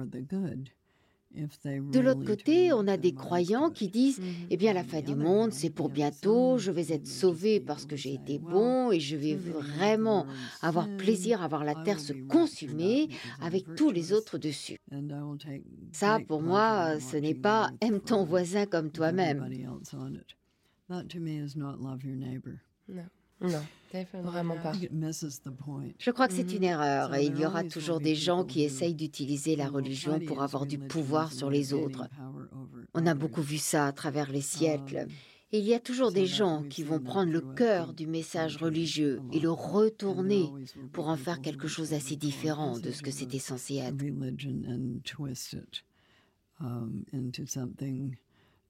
De l'autre côté, on a des croyants qui disent « Eh bien, la fin du monde, c'est pour bientôt, je vais être sauvé parce que j'ai été bon et je vais vraiment avoir plaisir à voir la terre se consumer avec tous les autres dessus. » Ça, pour moi, ce n'est pas « aime ton voisin comme toi-même ». Non, vraiment pas. Je crois que c'est une erreur et il y aura toujours des gens qui essayent d'utiliser la religion pour avoir du pouvoir sur les autres. On a beaucoup vu ça à travers les siècles. Et il y a toujours des gens qui vont prendre le cœur du message religieux et le retourner pour en faire quelque chose d'assez différent de ce que c'était censé être.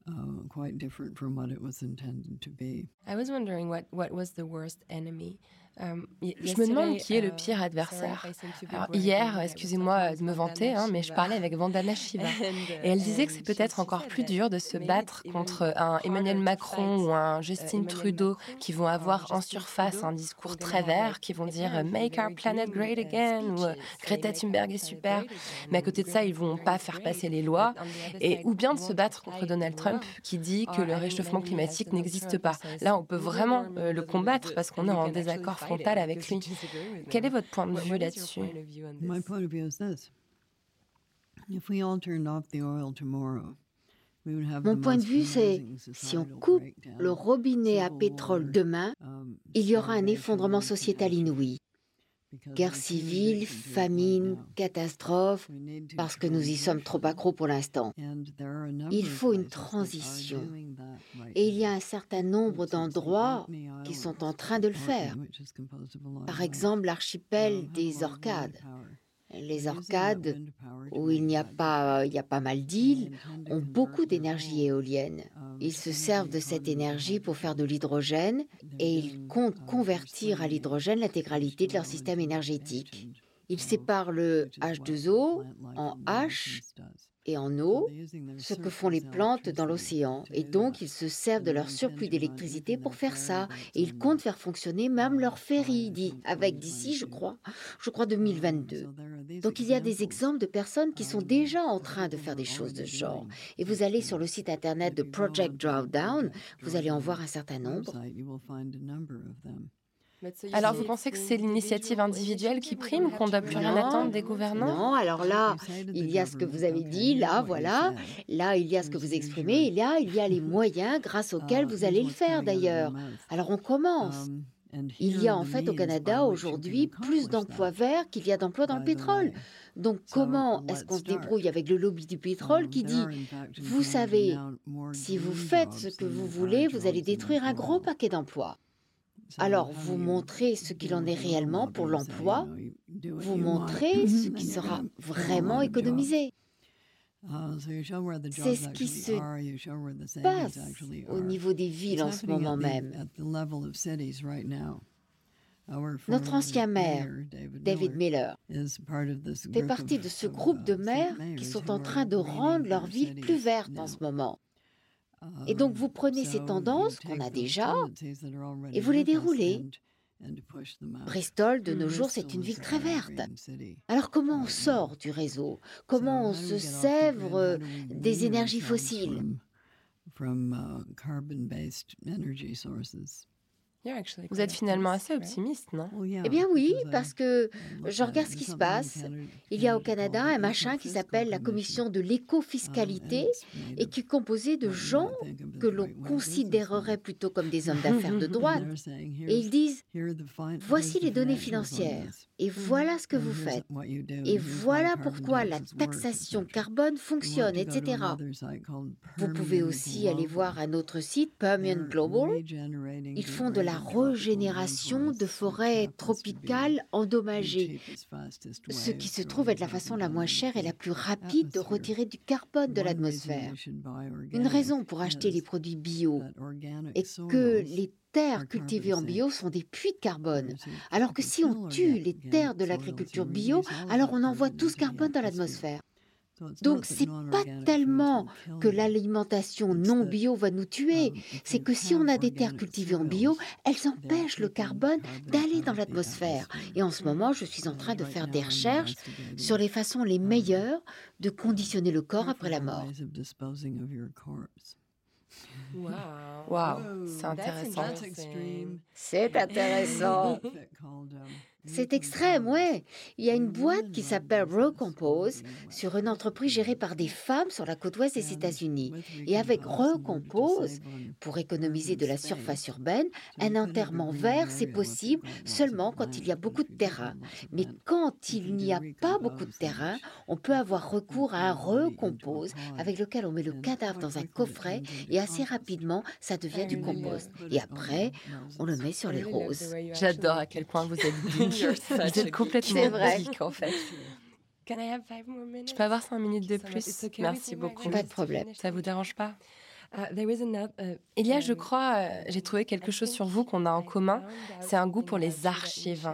Quite different from what it was intended to be. I was wondering what was the worst enemy Je me demande qui est le pire adversaire. Alors, hier, excusez-moi de me vanter, mais je parlais avec Vandana Shiva. Et elle disait que c'est peut-être encore plus dur de se battre contre un Emmanuel Macron ou un Justin Trudeau qui vont avoir en surface un discours très vert, qui vont dire « Make our planet great again » ou « Greta Thunberg est super ». Mais à côté de ça, ils ne vont pas faire passer les lois. Ou bien de se battre contre Donald Trump qui dit que le réchauffement climatique n'existe pas. Là, on peut vraiment le combattre parce qu'on est en désaccord frontal avec lui. Quel est votre point de vue là-dessus? My point of view is this. If we all turned off the oil tomorrow, we would have Mon point de vue, c'est si on coupe le robinet à pétrole demain, il y aura un effondrement sociétal inouï. Guerre civile, famine, catastrophe, parce que nous y sommes trop accros pour l'instant. Il faut une transition. Et il y a un certain nombre d'endroits qui sont en train de le faire. Par exemple, l'archipel des Orcades. Les Orcades, où il y a pas mal d'îles, ont beaucoup d'énergie éolienne. Ils se servent de cette énergie pour faire de l'hydrogène et ils comptent convertir à l'hydrogène l'intégralité de leur système énergétique. Ils séparent le H2O en H et en eau, ce que font les plantes dans l'océan. Et donc, ils se servent de leur surplus d'électricité pour faire ça. Et ils comptent faire fonctionner même leur ferry, avec d'ici, je crois 2022. Donc, il y a des exemples de personnes qui sont déjà en train de faire des choses de ce genre. Et vous allez sur le site internet de Project Drawdown, vous allez en voir un certain nombre. Alors, vous pensez que c'est l'initiative individuelle qui prime, qu'on ne doit plus rien attendre des gouvernants? Non, alors là, il y a ce que vous avez dit, là, voilà. Là, il y a ce que vous exprimez, et là, il y a les moyens grâce auxquels vous allez le faire, d'ailleurs. Alors, on commence. Il y a en fait au Canada aujourd'hui plus d'emplois verts qu'il y a d'emplois dans le pétrole. Donc, comment est-ce qu'on se débrouille avec le lobby du pétrole qui dit « Vous savez, si vous faites ce que vous voulez, vous allez détruire un gros paquet d'emplois ». Alors, vous montrez ce qu'il en est réellement pour l'emploi, vous montrez ce qui sera vraiment économisé. C'est ce qui se passe au niveau des villes en ce moment même. Notre ancien maire, David Miller, fait partie de ce groupe de maires qui sont en train de rendre leur ville plus verte en ce moment. Et donc, vous prenez ces tendances qu'on a déjà et vous les déroulez. Bristol, de nos jours, c'est une ville très verte. Alors, comment on sort du réseau? Comment on se sèvre des énergies fossiles? Vous êtes finalement assez optimiste, non? Eh bien oui, parce que je regarde ce qui se passe. Il y a au Canada un machin qui s'appelle la Commission de l'éco-fiscalité et qui est composée de gens que l'on considérerait plutôt comme des hommes d'affaires de droite. Et ils disent, voici les données financières et voilà ce que vous faites. Et voilà pourquoi la taxation carbone fonctionne, etc. Vous pouvez aussi aller voir un autre site, Permian Global. Ils font de la régénération de forêts tropicales endommagées, ce qui se trouve être la façon la moins chère et la plus rapide de retirer du carbone de l'atmosphère. Une raison pour acheter les produits bio est que les terres cultivées en bio sont des puits de carbone, alors que si on tue les terres de l'agriculture bio, alors on envoie tout ce carbone dans l'atmosphère. Donc, ce n'est pas tellement que l'alimentation non bio va nous tuer, c'est que si on a des terres cultivées en bio, elles empêchent le carbone d'aller dans l'atmosphère. Et en ce moment, je suis en train de faire des recherches sur les façons les meilleures de conditionner le corps après la mort. Wow, c'est intéressant. C'est intéressant. C'est extrême, ouais. Il y a une boîte qui s'appelle Recompose sur une entreprise gérée par des femmes sur la côte ouest des États-Unis. Et avec Recompose, pour économiser de la surface urbaine, un enterrement vert, c'est possible seulement quand il y a beaucoup de terrain. Mais quand il n'y a pas beaucoup de terrain, on peut avoir recours à un Recompose avec lequel on met le cadavre dans un coffret et assez rapidement, ça devient du compost. Et après, on le met sur les roses. J'adore à quel point vous êtes vous êtes complètement geek, en fait. Je peux avoir 5 minutes de plus? Merci beaucoup. Pas de problème. Ça vous dérange pas? Il y a, je crois, j'ai trouvé quelque chose sur vous qu'on a en commun. C'est un goût pour les archives.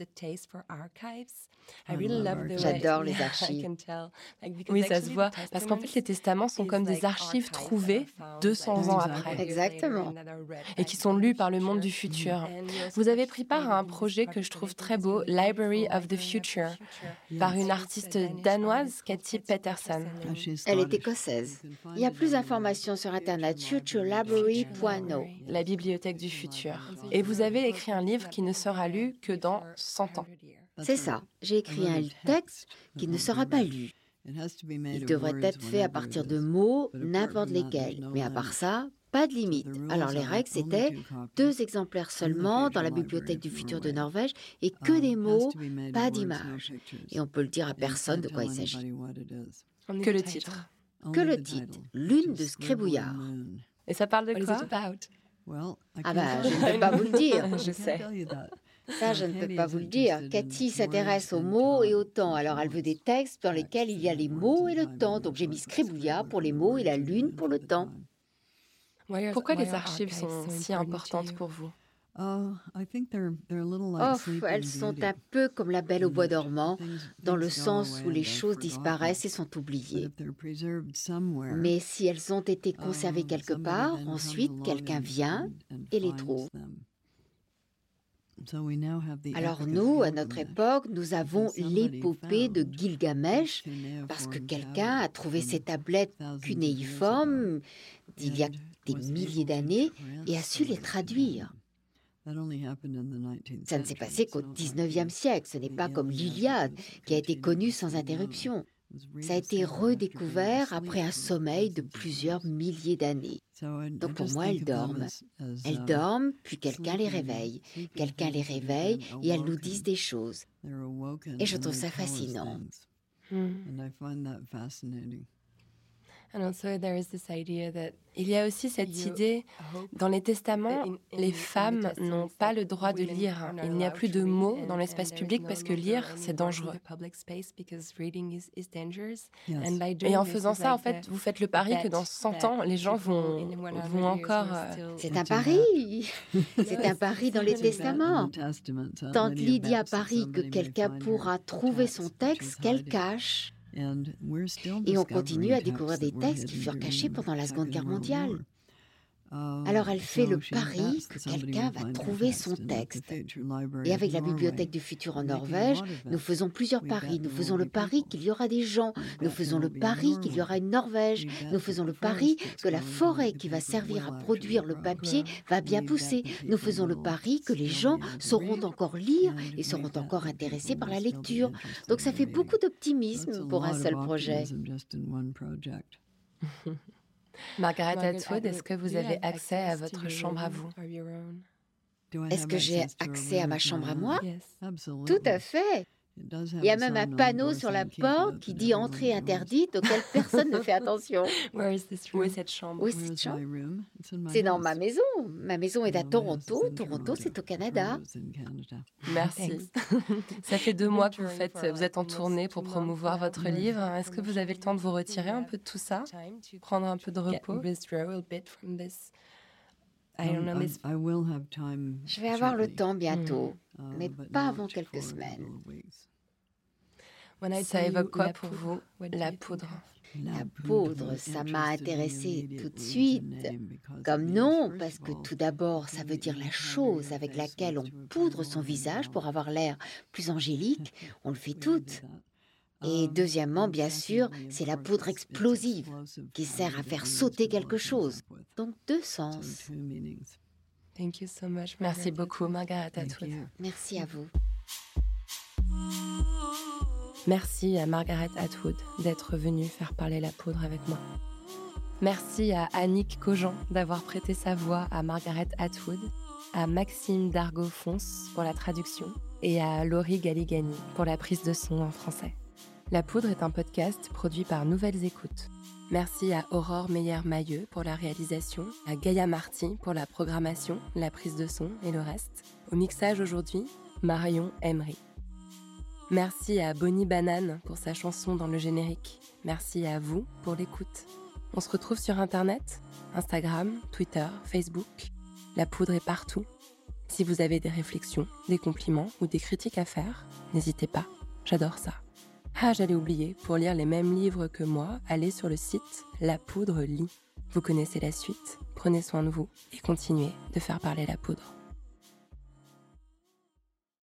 J'adore les archives. Oui, ça se voit. Parce qu'en fait, les testaments sont comme des archives trouvées 200 ans après. Exactement. Et qui sont lues par le monde du futur. Vous avez pris part à un projet que je trouve très beau, Library of the Future, par une artiste danoise, Katie Peterson. Elle est écossaise. Il y a plus d'informations sur Internet, futurelibrary.no. La bibliothèque du futur. Et vous avez écrit un livre qui ne sera lu que dans 100 ans. C'est ça. J'ai écrit un texte qui ne sera pas lu. Il devrait être fait à partir de mots, n'importe lesquels. Mais à part ça, pas de limite. Alors les règles, c'était 2 exemplaires seulement dans la bibliothèque du futur de Norvège et que des mots, pas d'images. Et on peut le dire à personne de quoi il s'agit. Que le titre. Que le titre, Lune de Skrébouillard. Et ça parle de quoi? Ah ben, je ne peux pas vous le dire. Je sais. Ça, je ne peux pas vous le dire. Cathy s'intéresse aux mots et au temps. Alors, elle veut des textes dans lesquels il y a les mots et le temps. Donc, j'ai mis Skrébouillard pour les mots et la lune pour le temps. Pourquoi les archives sont si importantes pour vous? Elles sont un peu comme la Belle au bois dormant, dans le sens où les choses disparaissent et sont oubliées. Mais si elles ont été conservées quelque part, ensuite quelqu'un vient et les trouve. Alors nous, à notre époque, nous avons l'épopée de Gilgamesh, parce que quelqu'un a trouvé ces tablettes cunéiformes d'il y a des milliers d'années et a su les traduire. Ça ne s'est passé qu'au XIXe siècle, ce n'est pas comme l'Iliade, qui a été connue sans interruption. Ça a été redécouvert après un sommeil de plusieurs milliers d'années. Donc pour moi, elles dorment. Elles dorment, puis quelqu'un les réveille. Quelqu'un les réveille et elles nous disent des choses. Et je trouve ça fascinant. Il y a aussi cette idée, dans les testaments, les femmes n'ont pas le droit de lire. Il n'y a plus de mots dans l'espace public parce que lire, c'est dangereux. Et en faisant ça, en fait, vous faites le pari que dans 100 ans, les gens vont encore... C'est un pari. C'est un pari dans les testaments. Tante Lydia parie que quelqu'un pourra trouver son texte qu'elle cache. Et on continue à découvrir des textes qui furent cachés pendant la Seconde Guerre mondiale. Alors elle fait le pari que quelqu'un va trouver son texte. Et avec la Bibliothèque du futur en Norvège, nous faisons plusieurs paris. Nous faisons le pari qu'il y aura des gens. Nous faisons le pari qu'il y aura une Norvège. Nous faisons le pari que la forêt qui va servir à produire le papier va bien pousser. Nous faisons le pari que les gens sauront encore lire et seront encore intéressés par la lecture. Donc ça fait beaucoup d'optimisme pour un seul projet. Margaret Atwood, est-ce que vous avez accès à votre chambre à vous? Est-ce que j'ai accès à ma chambre à moi? Tout à fait. Il y a même un panneau sur la porte qui dit « Entrée interdite » auquel personne ne fait attention. Où est cette chambre? Où est cette chambre? C'est dans ma maison. Ma maison est à Toronto. Toronto, c'est au Canada. Merci. Ça fait 2 mois que vous êtes en tournée pour promouvoir votre livre. Est-ce que vous avez le temps de vous retirer un peu de tout ça? Prendre un peu de repos? Je vais avoir le temps bientôt, mais pas avant quelques semaines. Ça évoque quoi pour vous, la poudre? La poudre, ça m'a intéressée tout de suite. Comme nom, parce que tout d'abord, ça veut dire la chose avec laquelle on poudre son visage pour avoir l'air plus angélique. On le fait toutes. Et deuxièmement, bien sûr, c'est la poudre explosive qui sert à faire sauter quelque chose. Donc 2 sens. Merci beaucoup, Margaret Atwood. Merci à vous. Merci à Margaret Atwood d'être venue faire parler la poudre avec moi. Merci à Annick Cogent d'avoir prêté sa voix à Margaret Atwood, à Maxime Dargaud-Fons pour la traduction et à Laurie Galigani pour la prise de son en français. La Poudre est un podcast produit par Nouvelles Écoutes. Merci à Aurore Meyer-Mailleux pour la réalisation, à Gaïa Marty pour la programmation, la prise de son et le reste. Au mixage aujourd'hui, Marion Emery. Merci à Bonnie Banane pour sa chanson dans le générique. Merci à vous pour l'écoute. On se retrouve sur Internet, Instagram, Twitter, Facebook. La Poudre est partout. Si vous avez des réflexions, des compliments ou des critiques à faire, n'hésitez pas, j'adore ça. Ah, j'allais oublier, pour lire les mêmes livres que moi, allez sur le site La Poudre lit. Vous connaissez la suite, prenez soin de vous et continuez de faire parler la poudre.